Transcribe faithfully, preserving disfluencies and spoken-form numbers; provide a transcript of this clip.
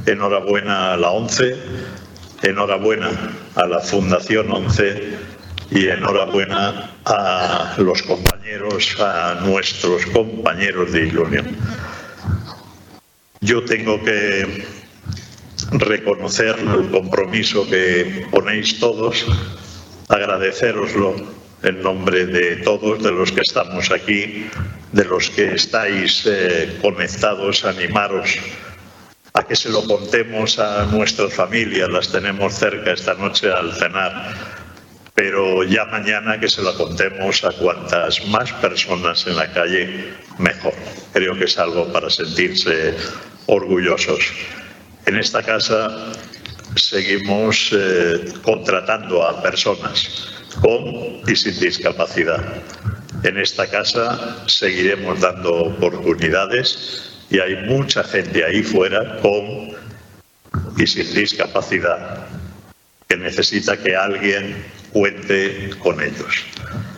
enhorabuena a la ONCE, enhorabuena a la Fundación ONCE y enhorabuena a los compañeros, a nuestros compañeros de Ilunion. Yo tengo que reconocer el compromiso que ponéis todos, agradeceroslo en nombre de todos, de los que estamos aquí, de los que estáis eh, conectados, animaros a que se lo contemos a nuestras familias, las tenemos cerca esta noche al cenar, pero ya mañana que se lo contemos a cuantas más personas en la calle, mejor. Creo que es algo para sentirse orgullosos. En esta casa seguimos eh, contratando a personas con y sin discapacidad. En esta casa seguiremos dando oportunidades y hay mucha gente ahí fuera con y sin discapacidad que necesita que alguien cuente con ellos.